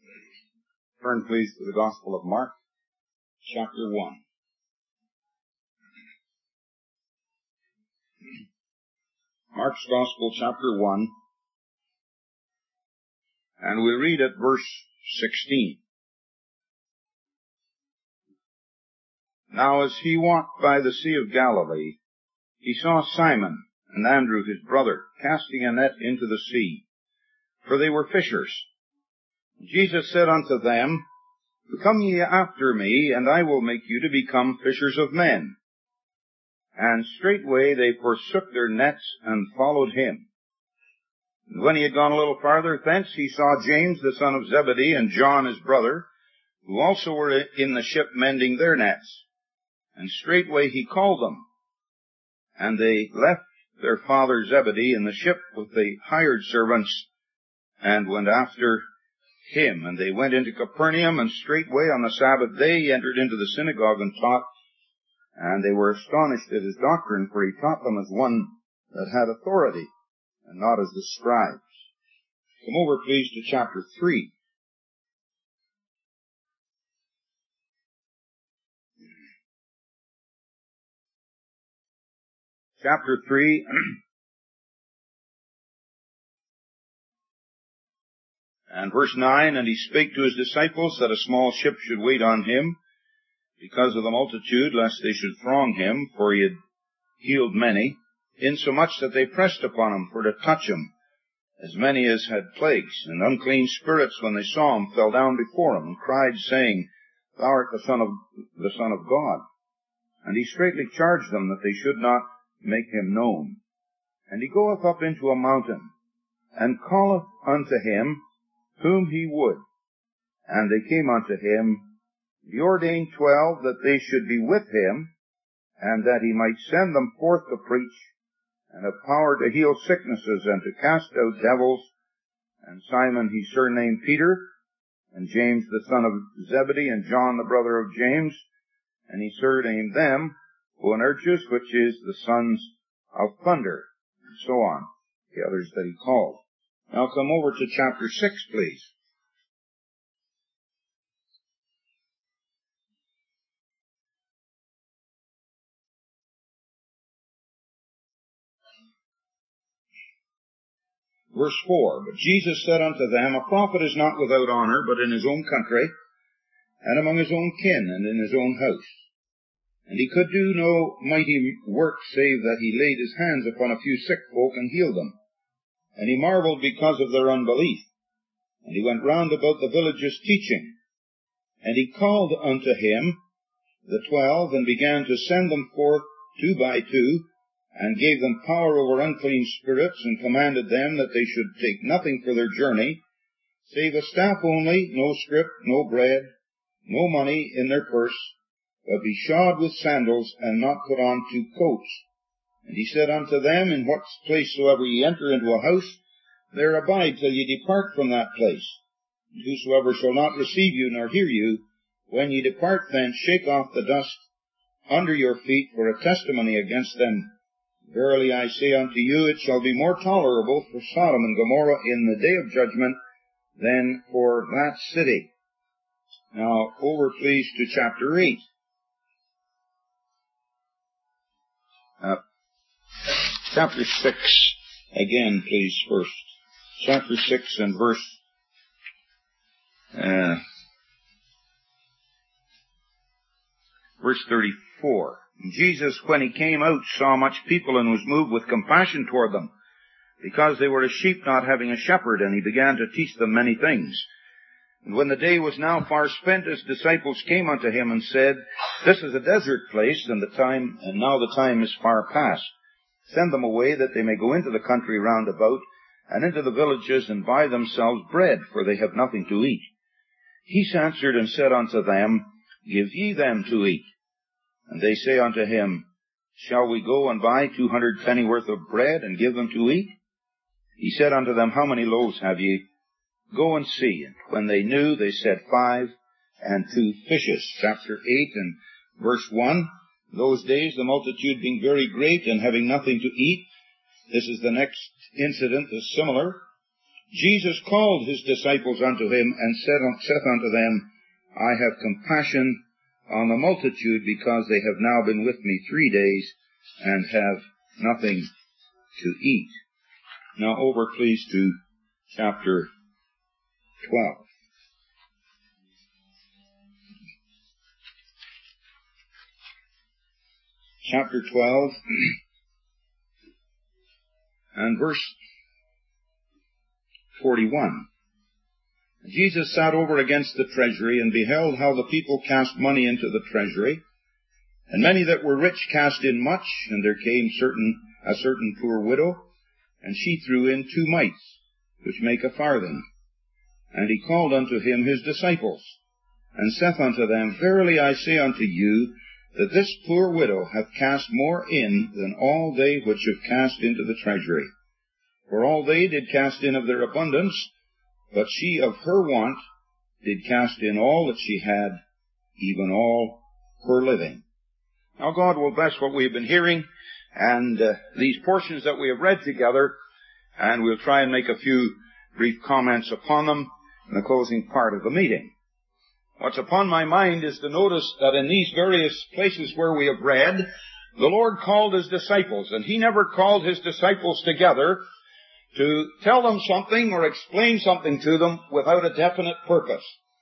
Turn, please, to the Gospel of Mark, chapter 1. Mark's Gospel, chapter 1, and we'll read at verse 16. Now as he walked by the Sea of Galilee, he saw Simon and Andrew his brother casting a net into the sea, for they were fishers. Jesus said unto them, Come ye after me, and I will make you to become fishers of men. And straightway they forsook their nets and followed him. And when he had gone a little farther thence, he saw James the son of Zebedee and John his brother, who also were in the ship mending their nets. And straightway he called them. And they left their father Zebedee in the ship with the hired servants, and went after him. And they went into Capernaum, and straightway on the Sabbath day he entered into the synagogue and taught. And they were astonished at his doctrine, for he taught them as one that had authority, and not as the scribes. Come over, please, to chapter 3. Chapter 3, and verse 9, And he spake to his disciples that a small ship should wait on him, because of the multitude, lest they should throng him, for he had healed many, insomuch that they pressed upon him for to touch him, as many as had plagues. And unclean spirits, when they saw him, fell down before him, and cried, saying, Thou art the Son of God. And he straitly charged them that they should not make him known. And he goeth up into a mountain, and calleth unto him whom he would. And they came unto him. He ordained 12 that they should be with him, and that he might send them forth to preach, and have power to heal sicknesses, and to cast out devils. And Simon he surnamed Peter, and James the son of Zebedee, and John the brother of James, and he surnamed them Boanerges, which is the sons of thunder, and so on, the others that he called. Now come over to chapter 6, please. Verse 4, But Jesus said unto them, A prophet is not without honor, but in his own country, and among his own kin, and in his own house. And he could do no mighty work, save that he laid his hands upon a few sick folk and healed them. And he marveled because of their unbelief. And he went round about the villages teaching. And he called unto him the 12, and began to send them forth 2 by 2, and gave them power over unclean spirits, and commanded them that they should take nothing for their journey, save a staff only, no scrip, no bread, no money in their purse, but be shod with sandals, and not put on 2 coats. And he said unto them, In what place soever ye enter into a house, there abide till ye depart from that place. And whosoever shall not receive you nor hear you, when ye depart thence, shake off the dust under your feet for a testimony against them. Verily I say unto you, it shall be more tolerable for Sodom and Gomorrah in the day of judgment than for that city. Now, over please to chapter 8. Chapter 6, again please first. Chapter 6 and verse 34. Jesus, when he came out, saw much people, and was moved with compassion toward them, because they were as sheep not having a shepherd, and he began to teach them many things. And when the day was now far spent, his disciples came unto him and said, This is a desert place, and now the time is far past. Send them away, that they may go into the country round about, and into the villages, and buy themselves bread, for they have nothing to eat. He answered and said unto them, Give ye them to eat. And they say unto him, Shall we go and buy 200 pennyworth of bread, and give them to eat? He said unto them, How many loaves have ye? Go and see. And when they knew, they said 5, and 2 fishes. Chapter 8 and verse 1. Those days the multitude being very great, and having nothing to eat. This is the next incident, is similar. Jesus called his disciples unto him, and saith unto them, I have compassion on the multitude, because they have now been with me 3 days, and have nothing to eat. Now over, please, to chapter 12. Chapter 12, and verse 41. Jesus sat over against the treasury, and beheld how the people cast money into the treasury. And many that were rich cast in much, and there came a certain poor widow, and she threw in 2 mites, which make a farthing. And he called unto him his disciples, and saith unto them, Verily I say unto you, that this poor widow hath cast more in than all they which have cast into the treasury. For all they did cast in of their abundance, but she of her want did cast in all that she had, even all her living. Now God will bless what we have been hearing, and these portions that we have read together, and we'll try and make a few brief comments upon them in the closing part of the meeting. What's upon my mind is to notice that in these various places where we have read, the Lord called his disciples, and he never called his disciples together to tell them something or explain something to them without a definite purpose.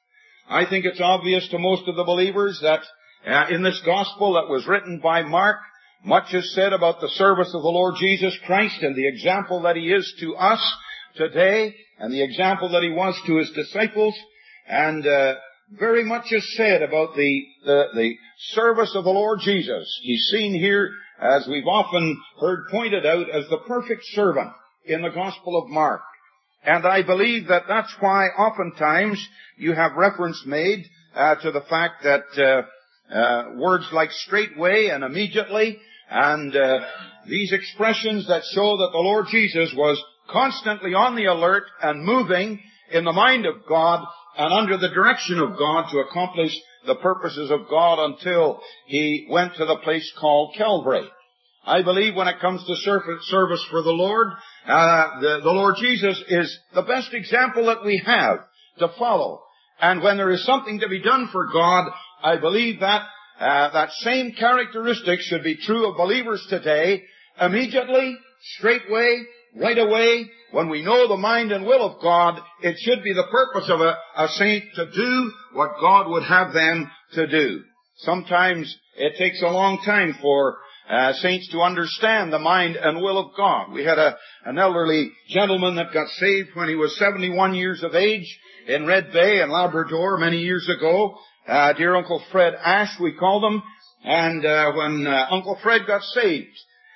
I think it's obvious to most of the believers that in this gospel that was written by Mark, much is said about the service of the Lord Jesus Christ and the example that he is to us today, and the example that he was to his disciples, and very much is said about the service of the Lord Jesus. He's seen here, as we've often heard pointed out, as the perfect servant in the Gospel of Mark. And I believe that that's why oftentimes you have reference made to the fact that words like straightway and immediately, and these expressions that show that the Lord Jesus was constantly on the alert and moving in the mind of God and under the direction of God to accomplish the purposes of God until he went to the place called Calvary. I believe when it comes to service for the Lord, the Lord Jesus is the best example that we have to follow. And when there is something to be done for God, I believe that that same characteristic should be true of believers today. Immediately, straightway, right away, when we know the mind and will of God, it should be the purpose of a saint to do what God would have them to do. Sometimes it takes a long time for saints to understand the mind and will of God. We had an elderly gentleman that got saved when he was 71 years of age in Red Bay in Labrador many years ago. Dear Uncle Fred Ash, we called him. And when Uncle Fred got saved,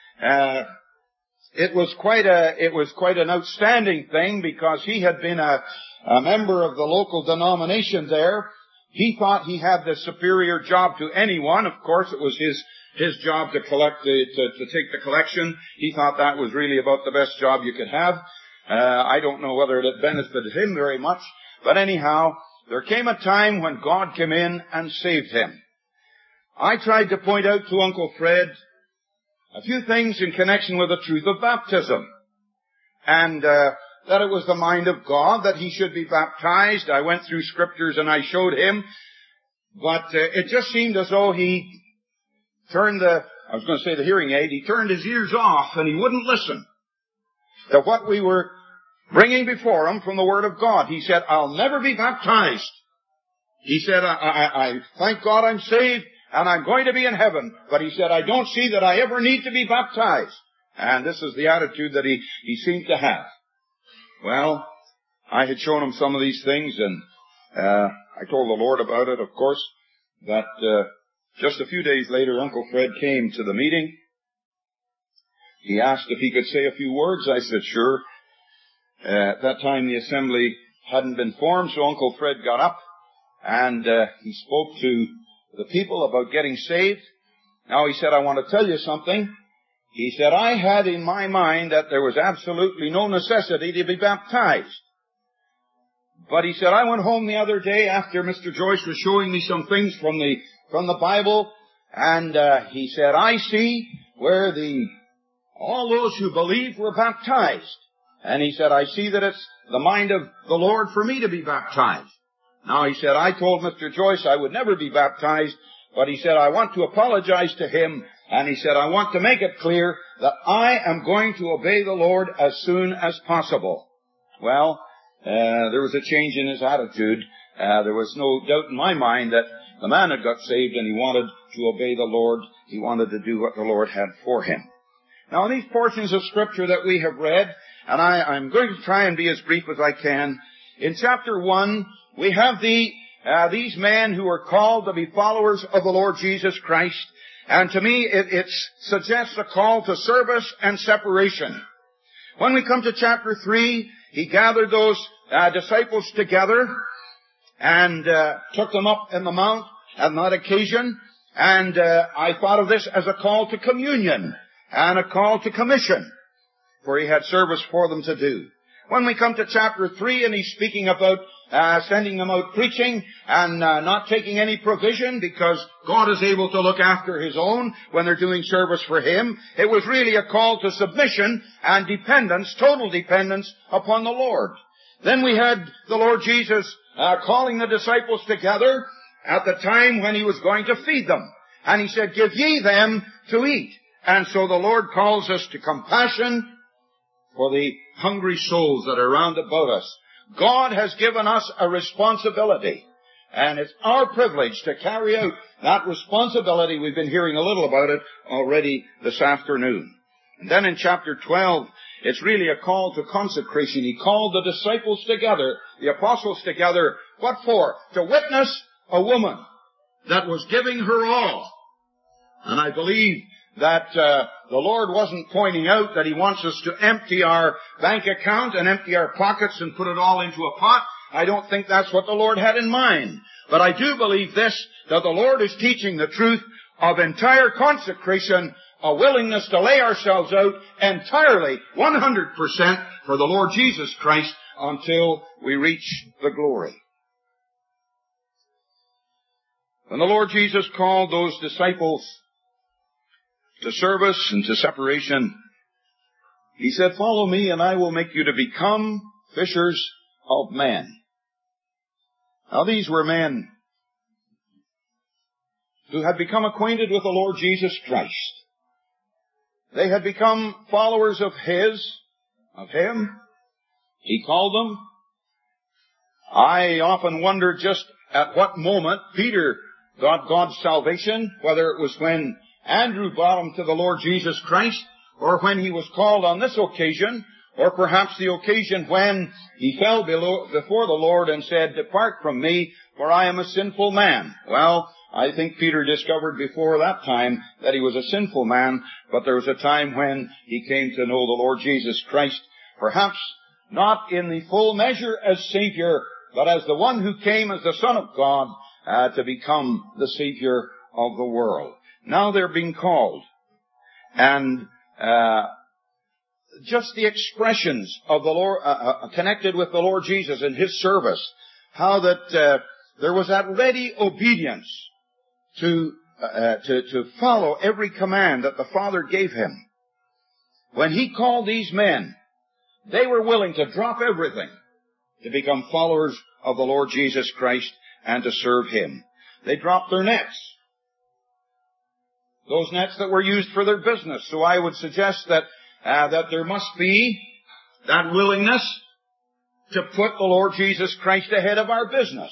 it was quite an outstanding thing, because he had been a member of the local denomination there. He thought he had the superior job to anyone. Of course, it was his job to collect to take the collection. He thought that was really about the best job you could have. I don't know whether it had benefited him very much, but anyhow, there came a time when God came in and saved him. I tried to point out to Uncle Fred a few things in connection with the truth of baptism, and that it was the mind of God that he should be baptized. I went through scriptures and I showed him, but it just seemed as though he turned the hearing aid, he turned his ears off, and he wouldn't listen to what we were bringing before him from the Word of God. He said, I'll never be baptized. He said, I thank God I'm saved, and I'm going to be in heaven. But he said, I don't see that I ever need to be baptized. And this is the attitude that he seemed to have. Well, I had shown him some of these things, and I told the Lord about it, of course, that just a few days later, Uncle Fred came to the meeting. He asked if he could say a few words. I said, sure. At that time, the assembly hadn't been formed, so Uncle Fred got up, and he spoke to the people about getting saved. Now, he said, I want to tell you something. He said, I had in my mind that there was absolutely no necessity to be baptized. But he said, I went home the other day after Mr. Joyce was showing me some things from the Bible, and he said, I see where all those who believed were baptized. And he said, I see that it's the mind of the Lord for me to be baptized. Now, he said, I told Mr. Joyce I would never be baptized, but he said, I want to apologize to him, and he said, I want to make it clear that I am going to obey the Lord as soon as possible. Well, there was a change in his attitude. There was no doubt in my mind that the man had got saved and he wanted to obey the Lord. He wanted to do what the Lord had for him. Now, in these portions of Scripture that we have read, and I'm going to try and be as brief as I can, in chapter 1, we have these men who are called to be followers of the Lord Jesus Christ. And to me, it suggests a call to service and separation. When we come to chapter 3, he gathered those disciples together and took them up in the mount on that occasion. And I thought of this as a call to communion and a call to commission, for he had service for them to do. When we come to chapter 3, and he's speaking about sending them out preaching and not taking any provision because God is able to look after His own when they're doing service for Him, it was really a call to submission and dependence, total dependence upon the Lord. Then we had the Lord Jesus calling the disciples together at the time when He was going to feed them. And He said, give ye them to eat. And so the Lord calls us to compassion for the hungry souls that are round about us. God has given us a responsibility, and it's our privilege to carry out that responsibility. We've been hearing a little about it already this afternoon. And then in chapter 12, it's really a call to consecration. He called the disciples together, the apostles together. What for? To witness a woman that was giving her all. And I believe that the Lord wasn't pointing out that He wants us to empty our bank account and empty our pockets and put it all into a pot. I don't think that's what the Lord had in mind. But I do believe this, that the Lord is teaching the truth of entire consecration, a willingness to lay ourselves out entirely, 100% for the Lord Jesus Christ until we reach the glory. When the Lord Jesus called those disciples to service and to separation, He said, follow me and I will make you to become fishers of men. Now these were men who had become acquainted with the Lord Jesus Christ. They had become followers of Him. He called them. I often wonder just at what moment Peter got God's salvation, whether it was when Andrew brought him to the Lord Jesus Christ, or when he was called on this occasion, or perhaps the occasion when he fell before the Lord and said, depart from me, for I am a sinful man. Well, I think Peter discovered before that time that he was a sinful man, but there was a time when he came to know the Lord Jesus Christ, perhaps not in the full measure as Savior, but as the one who came as the Son of God to become the Savior of the world. Now they're being called. And just the expressions of the Lord, connected with the Lord Jesus and His service, how that there was that ready obedience to follow every command that the Father gave Him. When He called these men, they were willing to drop everything to become followers of the Lord Jesus Christ and to serve Him. They dropped their nets. Those nets that were used for their business. So I would suggest that there must be that willingness to put the Lord Jesus Christ ahead of our business.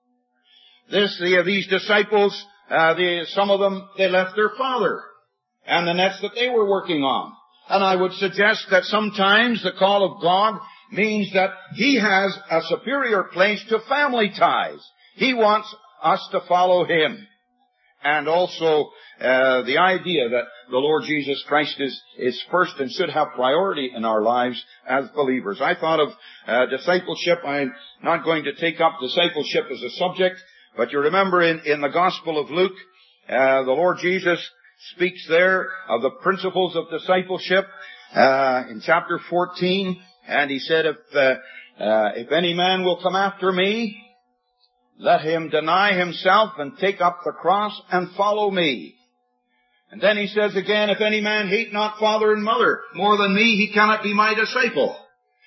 These disciples, some of them, they left their father and the nets that they were working on. And I would suggest that sometimes the call of God means that He has a superior place to family ties. He wants us to follow Him. And also the idea that the Lord Jesus Christ is first and should have priority in our lives as believers. I thought of discipleship. I'm not going to take up discipleship as a subject, but you remember in the Gospel of Luke, the Lord Jesus speaks there of the principles of discipleship in chapter 14, and He said, if any man will come after me, let him deny himself and take up the cross and follow me. And then He says again, if any man hate not father and mother more than me, he cannot be my disciple.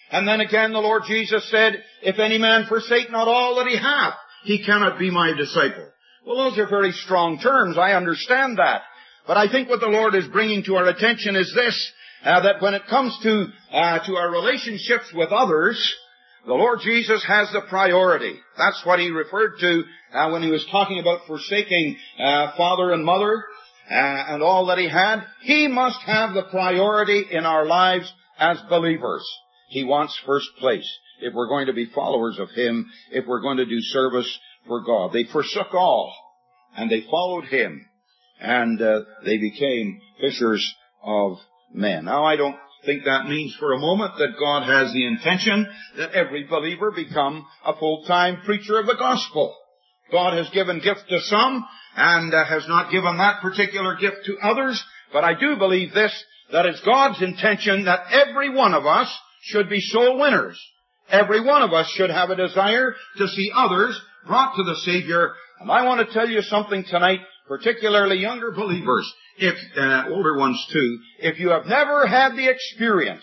And then again the Lord Jesus said, if any man forsake not all that he hath, he cannot be my disciple. Well, those are very strong terms. I understand that. But I think what the Lord is bringing to our attention is this, that when it comes to our relationships with others, the Lord Jesus has the priority. That's what he referred to when he was talking about forsaking father and mother and all that he had. He must have the priority in our lives as believers. He wants first place if we're going to be followers of him, if we're going to do service for God. They forsook all, and they followed him, and they became fishers of men. Now, I don't think that means for a moment that God has the intention that every believer become a full-time preacher of the gospel. God has given gift to some, and has not given that particular gift to others, but I do believe this, that it's God's intention that every one of us should be soul winners. Every one of us should have a desire to see others brought to the Savior. And I want to tell you something tonight, particularly younger believers, older ones too, if you have never had the experience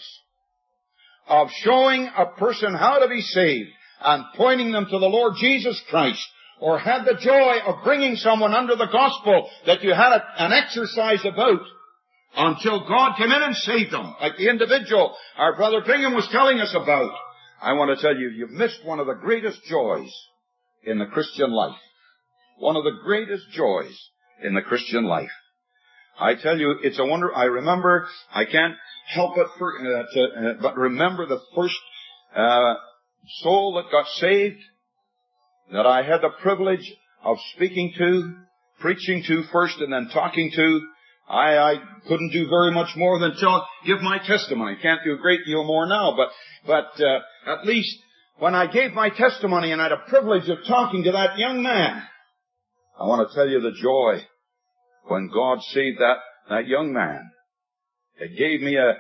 of showing a person how to be saved and pointing them to the Lord Jesus Christ, or had the joy of bringing someone under the gospel that you had an exercise about, until God came in and saved them, like the individual our Brother Bingham was telling us about, I want to tell you, you've missed one of the greatest joys in the Christian life. One of the greatest joys in the Christian life. I tell you, it's a wonder. I remember, I can't help it but remember the first soul that got saved, that I had the privilege of speaking to, preaching to first, and then talking to. I couldn't do very much more than give my testimony. Can't do a great deal more now, but at least when I gave my testimony and I had a privilege of talking to that young man, I want to tell you the joy when God saved that young man. It gave me a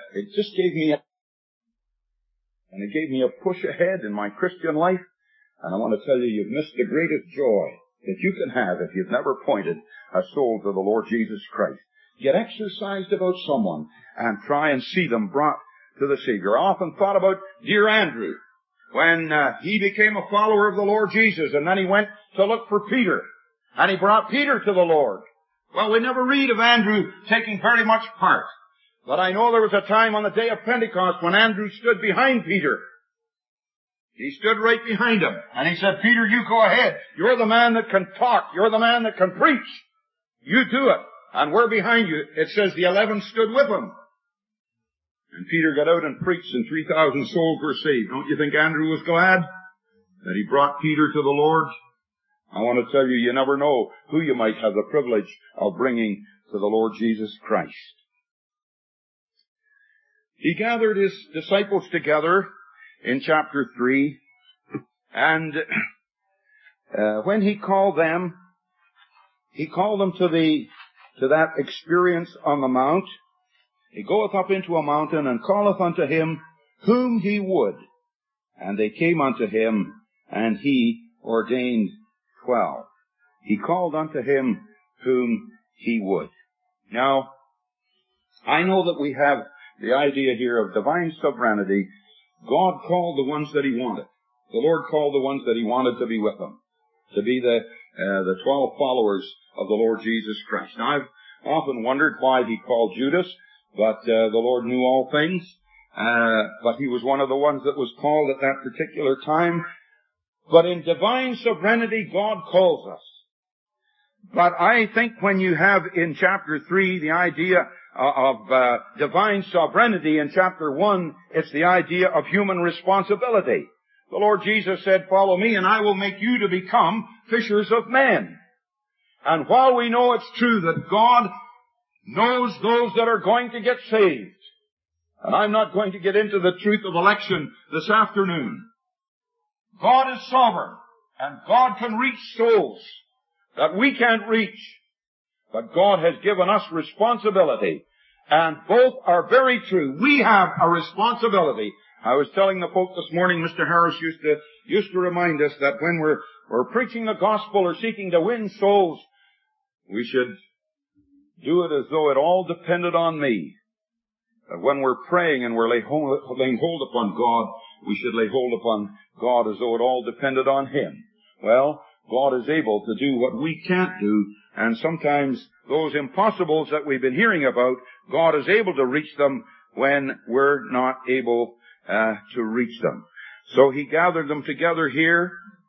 push ahead in my Christian life. And I want to tell you, you've missed the greatest joy that you can have if you've never pointed a soul to the Lord Jesus Christ. Get exercised about someone and try and see them brought to the Savior. I often thought about dear Andrew when he became a follower of the Lord Jesus, and then he went to look for Peter, and he brought Peter to the Lord. Well, we never read of Andrew taking very much part, but I know there was a time on the day of Pentecost when Andrew stood behind Peter. He stood right behind him, and he said, Peter, you go ahead. You're the man that can talk. You're the man that can preach. You do it. And we're behind you. It says the 11 stood with him. And Peter got out and preached, and 3,000 souls were saved. Don't you think Andrew was glad that he brought Peter to the Lord? I want to tell you, you never know who you might have the privilege of bringing to the Lord Jesus Christ. He gathered his disciples together in chapter 3, and when he called them to that experience on the mount. He goeth up into a mountain, and calleth unto him whom he would. And they came unto him, and he ordained 12. He called unto him whom he would. Now, I know that we have the idea here of divine sovereignty. God called the ones that he wanted. The Lord called the ones that he wanted to be with him, to be the 12 followers of the Lord Jesus Christ. Now, I've often wondered why he called Judas, but the Lord knew all things. But he was one of the ones that was called at that particular time. But in divine sovereignty, God calls us. But I think when you have in chapter 3 the idea of divine sovereignty, in chapter 1 it's the idea of human responsibility. The Lord Jesus said, follow me and I will make you to become fishers of men. And while we know it's true that God knows those that are going to get saved, and I'm not going to get into the truth of election this afternoon, God is sovereign, and God can reach souls that we can't reach. But God has given us responsibility, and both are very true. We have a responsibility. I was telling the folk this morning, Mr. Harris used to remind us that when we're preaching the gospel or seeking to win souls, we should do it as though it all depended on me. that when we're praying and we're laying hold upon God, we should lay hold upon God as though it all depended on Him. Well, God is able to do what we can't do, and sometimes those impossibles that we've been hearing about, God is able to reach them when we're not able to reach them. So He gathered them together here.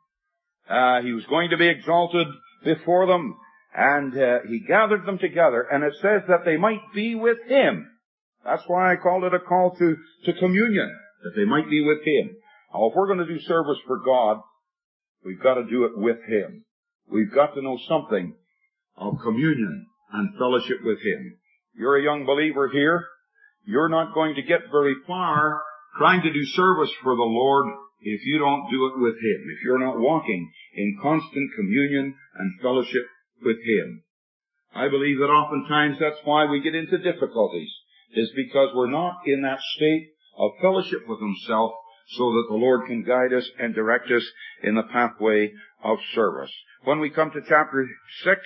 He was going to be exalted before them, and He gathered them together, and it says that they might be with Him. That's why I called it a call to communion, that they might be with Him. Now, if we're going to do service for God, we've got to do it with Him. We've got to know something of communion and fellowship with Him. You're a young believer here. You're not going to get very far trying to do service for the Lord if you don't do it with Him, if you're not walking in constant communion and fellowship with Him. I believe that oftentimes that's why we get into difficulties, is because we're not in that state of fellowship with Himself so that the Lord can guide us and direct us in the pathway of service. When we come to chapter 6,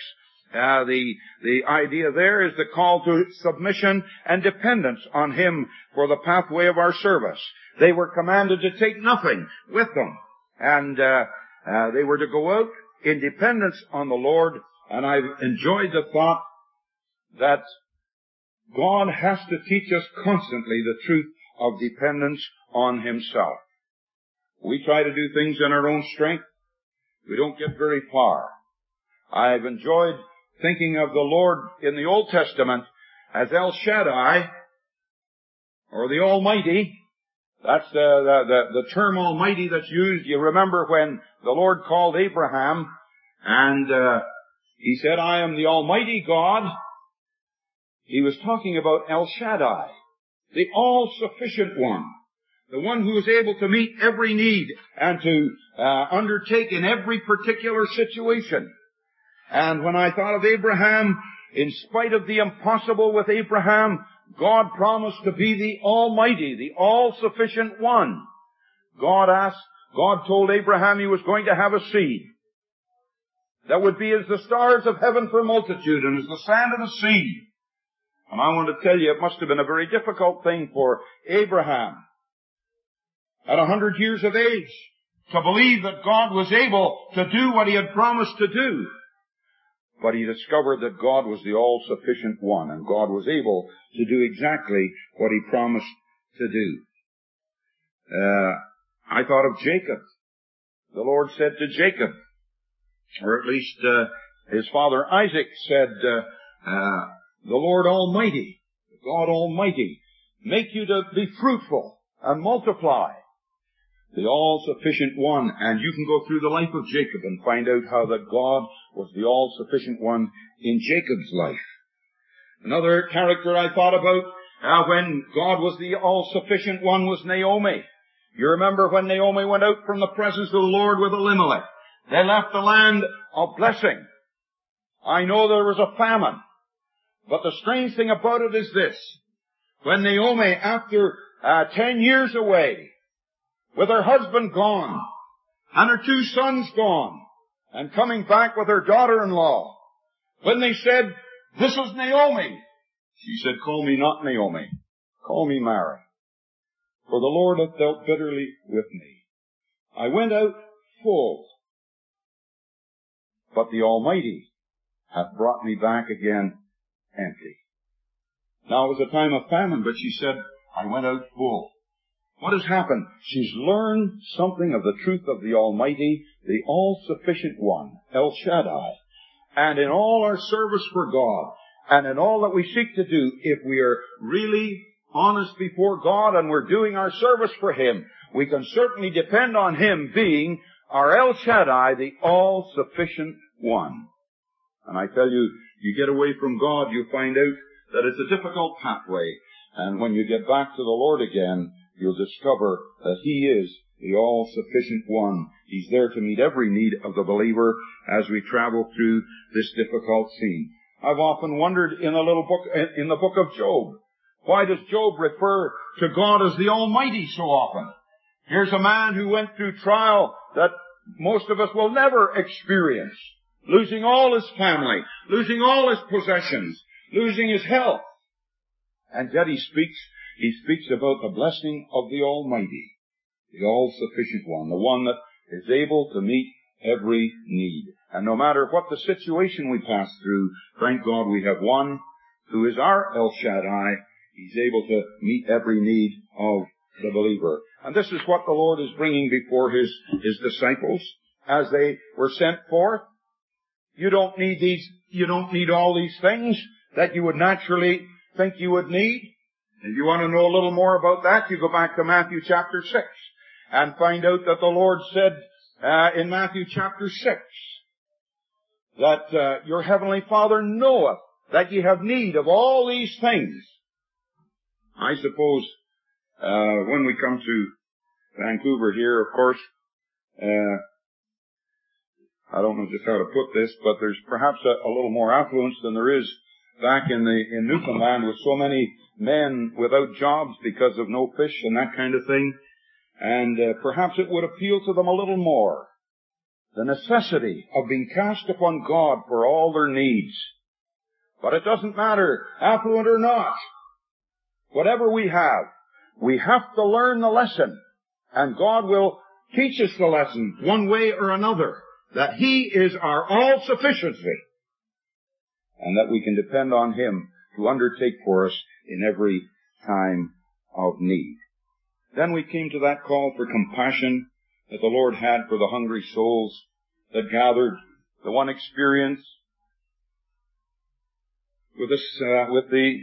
the idea there is the call to submission and dependence on Him for the pathway of our service. They were commanded to take nothing with them, and they were to go out in dependence on the Lord. And I've enjoyed the thought that God has to teach us constantly the truth of dependence on Himself. We try to do things in our own strength. We don't get very far. I've enjoyed thinking of the Lord in the Old Testament as El Shaddai, or the Almighty. That's the term Almighty that's used. You remember when the Lord called Abraham, and He said, I am the Almighty God. He was talking about El Shaddai, the all-sufficient one, the one who is able to meet every need and to undertake in every particular situation. And when I thought of Abraham, in spite of the impossible with Abraham, God promised to be the Almighty, the all-sufficient one. God told Abraham He was going to have a seed that would be as the stars of heaven for multitude and as the sand of the sea. And I want to tell you, it must have been a very difficult thing for Abraham at 100 years of age to believe that God was able to do what He had promised to do. But he discovered that God was the all-sufficient one, and God was able to do exactly what He promised to do. I thought of Jacob. The Lord said to Jacob, or at least his father Isaac said, the Lord Almighty, God Almighty, make you to be fruitful and multiply. The all-sufficient one. And you can go through the life of Jacob and find out how that God was the all-sufficient one in Jacob's life. Another character I thought about when God was the all-sufficient one was Naomi. You remember when Naomi went out from the presence of the Lord with Elimelech. They left the land of blessing. I know there was a famine, but the strange thing about it is this. When Naomi, after 10 years away, with her husband gone, and her 2 sons gone, and coming back with her daughter-in-law, when they said, this is Naomi, she said, call me not Naomi, call me Mary, for the Lord hath dealt bitterly with me. I went out full, but the Almighty hath brought me back again empty. Now it was a time of famine, but she said, I went out full. What has happened? She's learned something of the truth of the Almighty, the all-sufficient one, El Shaddai. And in all our service for God, and in all that we seek to do, if we are really honest before God and we're doing our service for Him, we can certainly depend on Him being our El Shaddai, the all-sufficient one. And I tell you, you get away from God, you find out that it's a difficult pathway. And when you get back to the Lord again, you'll discover that He is the all-sufficient one. He's there to meet every need of the believer as we travel through this difficult scene. I've often wondered in the book of Job, why does Job refer to God as the Almighty so often? Here's a man who went through trial that most of us will never experience. Losing all his family, losing all his possessions, losing his health. And yet he speaks he speaks about the blessing of the Almighty, the all-sufficient one, the one that is able to meet every need. And no matter what the situation we pass through, thank God we have one who is our El Shaddai. He's able to meet every need of the believer. And this is what the Lord is bringing before His disciples as they were sent forth. You don't need all these things that you would naturally think you would need. If you want to know a little more about that, you go back to Matthew chapter 6 and find out that the Lord said in Matthew chapter 6 that your heavenly Father knoweth that ye have need of all these things. I suppose when we come to Vancouver here, of course, I don't know just how to put this, but there's perhaps a little more affluence than there is back in Newfoundland, with so many men without jobs because of no fish and that kind of thing. And perhaps it would appeal to them a little more, the necessity of being cast upon God for all their needs. But it doesn't matter, affluent or not. Whatever we have to learn the lesson. And God will teach us the lesson one way or another, that He is our all-sufficiency, and that we can depend on Him to undertake for us in every time of need. Then we came to that call for compassion that the Lord had for the hungry souls that gathered. The one experience with the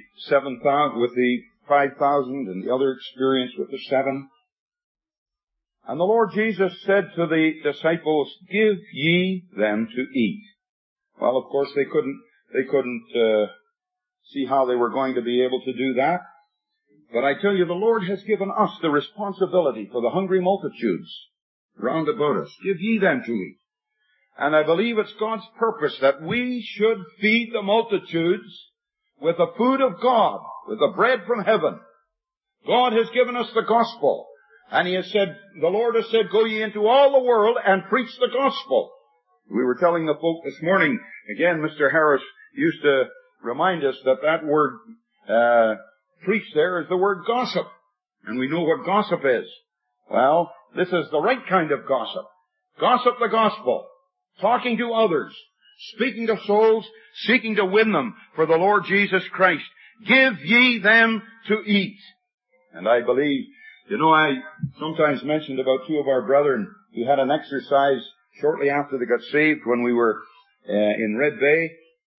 5,000, and the other experience with the 7. And the Lord Jesus said to the disciples, "Give ye them to eat." Well, of course, they couldn't see how they were going to be able to do that. But I tell you, the Lord has given us the responsibility for the hungry multitudes round about us. Give ye them to eat. And I believe it's God's purpose that we should feed the multitudes with the food of God, with the bread from heaven. God has given us the gospel. And He has said, the Lord has said, "Go ye into all the world and preach the gospel." We were telling the folk this morning, again, Mr. Harris used to remind us that word preach there is the word gossip. And we know what gossip is. Well, this is the right kind of gossip. Gossip the gospel. Talking to others. Speaking to souls. Seeking to win them for the Lord Jesus Christ. Give ye them to eat. And I believe, I sometimes mentioned about two of our brethren who had an exercise shortly after they got saved when we were in Red Bay,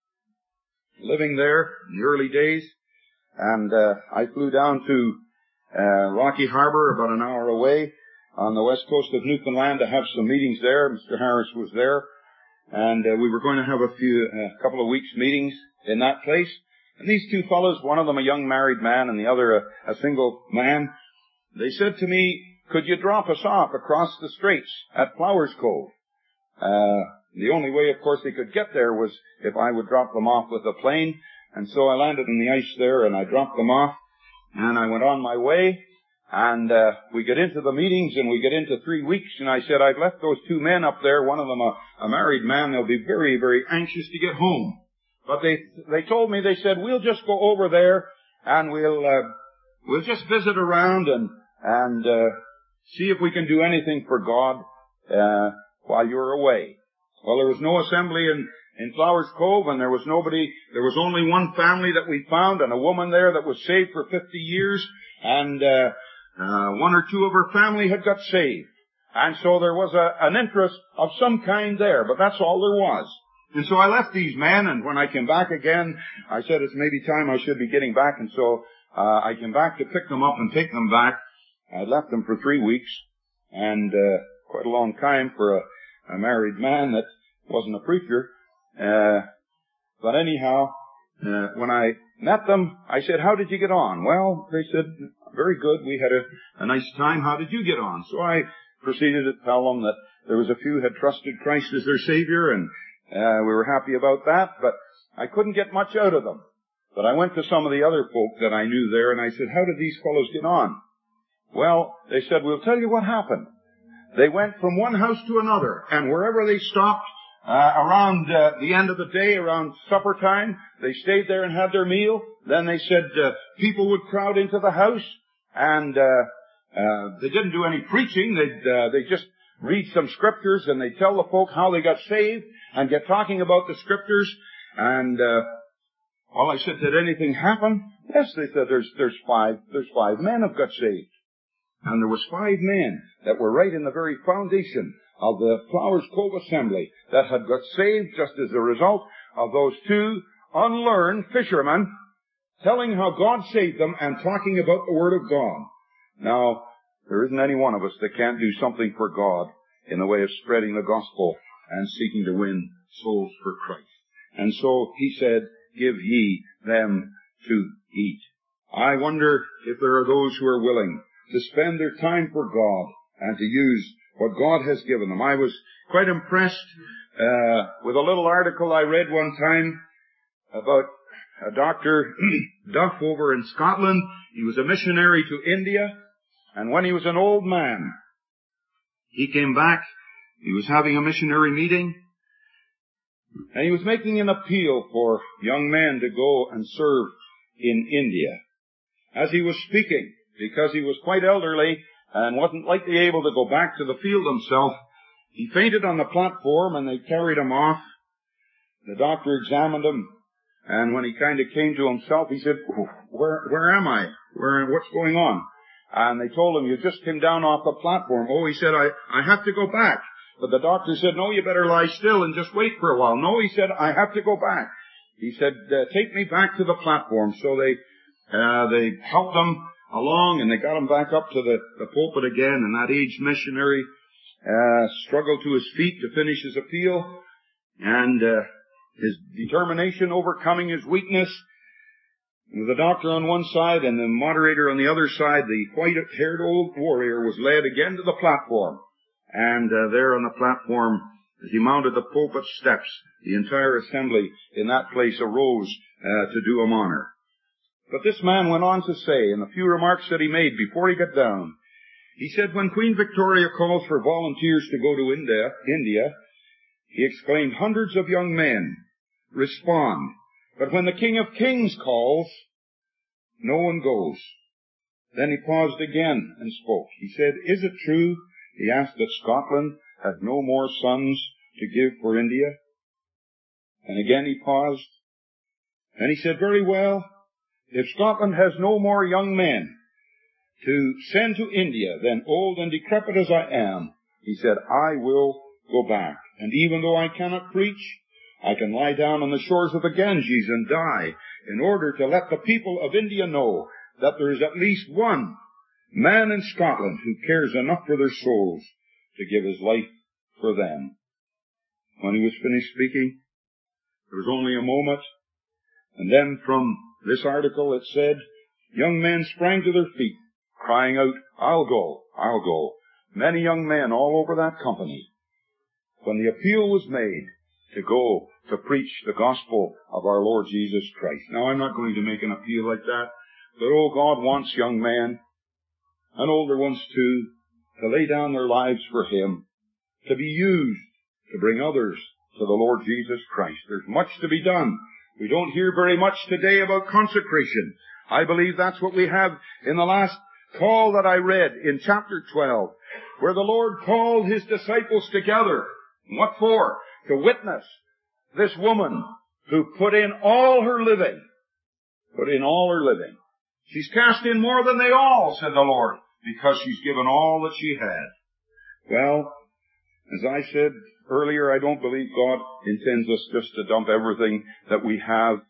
living there in the early days. And I flew down to Rocky Harbor, about an hour away, on the west coast of Newfoundland, to have some meetings there. Mr. Harris was there. And we were going to have a couple of weeks meetings in that place. And these two fellows, one of them a young married man and the other a single man, they said to me, "Could you drop us off across the straits at Flowers Cove?" The only way, of course, they could get there was if I would drop them off with a plane. And so I landed on the ice there and I dropped them off and I went on my way. And we get into the meetings and we get into 3 weeks, and I said, "I've left those two men up there, one of them a married man. They'll be very, very anxious to get home." But they told me, they said, "We'll just go over there and we'll just visit around and see if we can do anything for God while you're away." Well, there was no assembly in Flowers Cove, and there was nobody. There was only one family that we found, and a woman there that was saved for 50 years, and one or two of her family had got saved. And so there was an interest of some kind there, but that's all there was. And so I left these men, and when I came back again, I said it's maybe time I should be getting back, and so I came back to pick them up and take them back. I left them for 3 weeks, and quite a long time for a married man that wasn't a preacher. But anyhow, when I met them, I said, "How did you get on?" "Well," they said, "very good. We had a nice time. How did you get on?" So I proceeded to tell them that there was a few had trusted Christ as their Savior, and we were happy about that, but I couldn't get much out of them. But I went to some of the other folk that I knew there, and I said, "How did these fellows get on?" Well, they said, "We'll tell you what happened. They went from one house to another, and wherever they stopped, around the end of the day, around supper time, they stayed there and had their meal. then they said people would crowd into the house, and they didn't do any preaching. They just read some scriptures, and they tell the folk how they got saved, and get talking about the scriptures. And well, I said, did anything happen? Yes, they said, there's five men have got saved. And there was 5 men that were right in the very foundation of the Flowers Cove Assembly that had got saved just as a result of those 2 unlearned fishermen telling how God saved them and talking about the Word of God. Now, there isn't any one of us that can't do something for God in the way of spreading the gospel and seeking to win souls for Christ. And so he said, give ye them to eat. I wonder if there are those who are willing to spend their time for God and to use what God has given them. I was quite impressed with a little article I read one time about a Dr. Duff over in Scotland. He was a missionary to India, and when he was an old man, he came back. He was having a missionary meeting, and he was making an appeal for young men to go and serve in India. As he was speaking, because he was quite elderly and wasn't likely able to go back to the field himself, he fainted on the platform, and they carried him off. The doctor examined him, and when he kind of came to himself, he said, where am I? What's going on? And they told him, you just came down off the platform. Oh, he said, I have to go back. But the doctor said, no, you better lie still and just wait for a while. No, he said, I have to go back. He said, take me back to the platform. So they helped him along, and they got him back up to the pulpit again, and that aged missionary struggled to his feet to finish his appeal, and his determination overcoming his weakness. With the doctor on one side and the moderator on the other side, the white-haired old warrior was led again to the platform. And there on the platform, as he mounted the pulpit steps, the entire assembly in that place arose to do him honor. But this man went on to say, in the few remarks that he made before he got down, he said, when Queen Victoria calls for volunteers to go to India, he exclaimed, hundreds of young men respond. But when the King of Kings calls, no one goes. Then he paused again and spoke. He said, is it true, he asked, that Scotland has no more sons to give for India? And again he paused. And he said, very well, if Scotland has no more young men to send to India, then old and decrepit as I am, he said, I will go back. And even though I cannot preach, I can lie down on the shores of the Ganges and die in order to let the people of India know that there is at least one man in Scotland who cares enough for their souls to give his life for them. When he was finished speaking, there was only a moment, and then from this article it said, young men sprang to their feet, crying out, I'll go, I'll go. Many young men all over that company. When the appeal was made to go to preach the gospel of our Lord Jesus Christ. Now, I'm not going to make an appeal like that, but oh, God wants young men, and older ones too, to lay down their lives for Him, to be used to bring others to the Lord Jesus Christ. There's much to be done. We don't hear very much today about consecration. I believe that's what we have in the last call that I read in chapter 12, where the Lord called His disciples together. What for? To witness this woman who put in all her living. Put in all her living. She's cast in more than they all, said the Lord, because she's given all that she had. Well, as I said earlier, I don't believe God intends us just to dump everything that we have,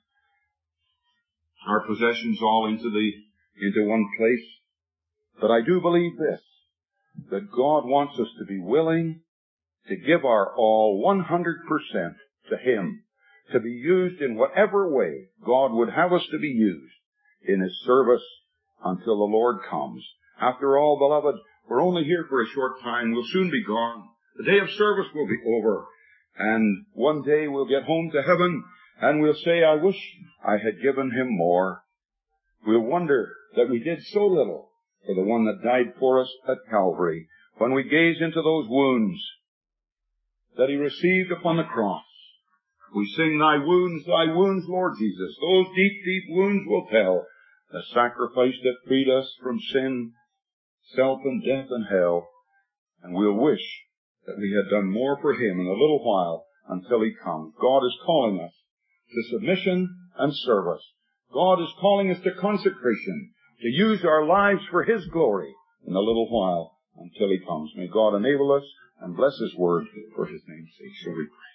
our possessions all into one place. But I do believe this, that God wants us to be willing to give our all 100% to Him, to be used in whatever way God would have us to be used in His service until the Lord comes. After all, beloved, we're only here for a short time. We'll soon be gone. The day of service will be over. And one day we'll get home to heaven and we'll say, I wish I had given Him more. We'll wonder that we did so little for the one that died for us at Calvary. When we gaze into those wounds that He received upon the cross, We sing thy wounds, Lord Jesus. Those deep, deep wounds will tell the sacrifice that freed us from sin, self and death and hell. And we'll wish that we had done more for him in a little while until he comes. God is calling us to submission and service. God is calling us to consecration, to use our lives for his glory in a little while until he comes. May God enable us and bless his word for his name's sake. So we pray.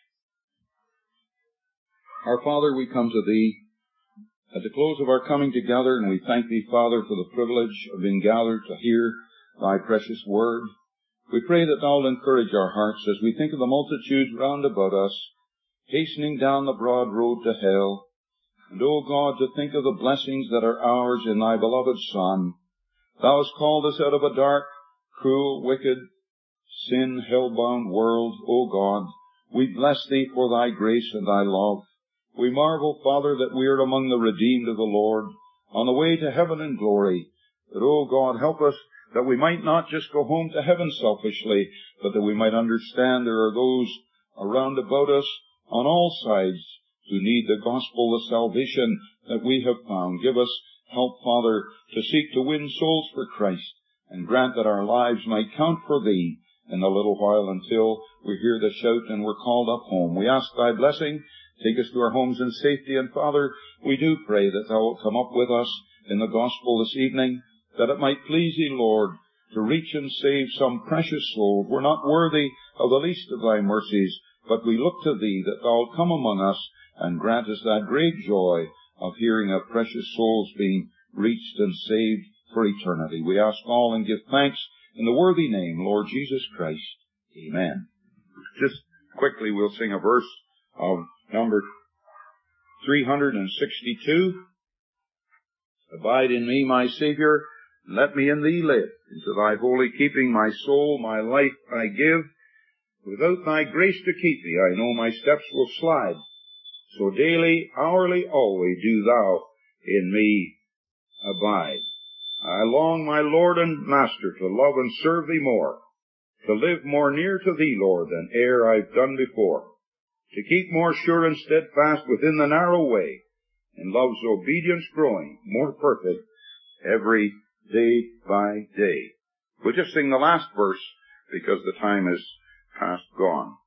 Our Father, we come to thee at the close of our coming together, and we thank thee, Father, for the privilege of being gathered to hear thy precious word. We pray that thou will encourage our hearts as we think of the multitudes round about us, hastening down the broad road to hell. And, O God, to think of the blessings that are ours in thy beloved Son. Thou hast called us out of a dark, cruel, wicked, sin, hell-bound world. O God, we bless thee for thy grace and thy love. We marvel, Father, that we are among the redeemed of the Lord, on the way to heaven and glory. But, O God, help us that we might not just go home to heaven selfishly, but that we might understand there are those around about us on all sides who need the gospel, the salvation that we have found. Give us help, Father, to seek to win souls for Christ, and grant that our lives might count for thee in a little while until we hear the shout and we're called up home. We ask thy blessing. Take us to our homes in safety. And, Father, we do pray that thou wilt come up with us in the gospel this evening, that it might please thee, Lord, to reach and save some precious soul. We're not worthy of the least of thy mercies, but we look to thee that thou wilt come among us and grant us that great joy of hearing of precious souls being reached and saved for eternity. We ask all and give thanks in the worthy name, Lord Jesus Christ. Amen. Just quickly, we'll sing a verse of number 362. Abide in me, my Savior, and let me in thee live. Into thy holy keeping my soul, my life I give. Without thy grace to keep me, I know my steps will slide. So daily, hourly, always do thou in me abide. I long, my Lord and Master, to love and serve thee more, to live more near to thee, Lord, than e'er I've done before, to keep more sure and steadfast within the narrow way, in love's obedience growing more perfect every day by day. We'll just sing the last verse because the time is past gone.